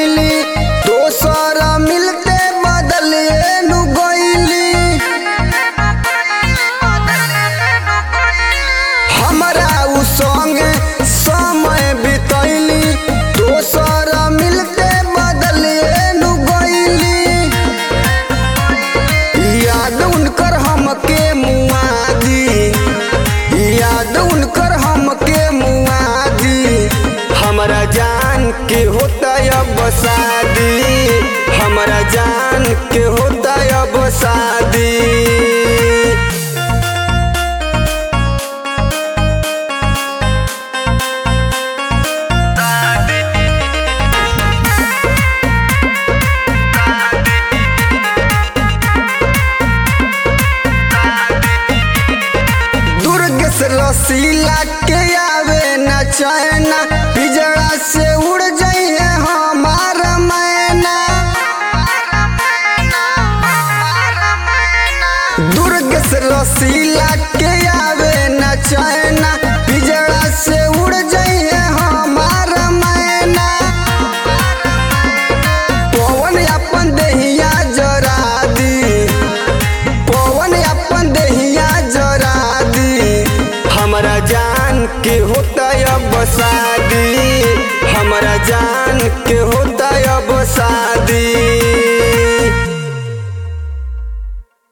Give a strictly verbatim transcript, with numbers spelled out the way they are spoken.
बितैली दोसर मिलते बदलिए नु गईली। हमरा उ संगे समय बितैली दोसर मिलते बदलिए नु गईली। याद उनकर हमके मुआदी, याद उनकर हमके मुआदी। हमरा जान के होता अब शादी, हमरा जान के होता अब शादी। रसीला के आवे न चैना, पिजड़ा से उड़ जाइए हमार मैना। दुर्ग से रसीला के आवे न चैना, पिजड़ा से उड़ जाइए हमार मैना। पवन अपन देहिया जरा दी, पवन अपन देहिया जरा दी। हमरा जान के होता अब शादी, हमरा जान के होता अब शादी।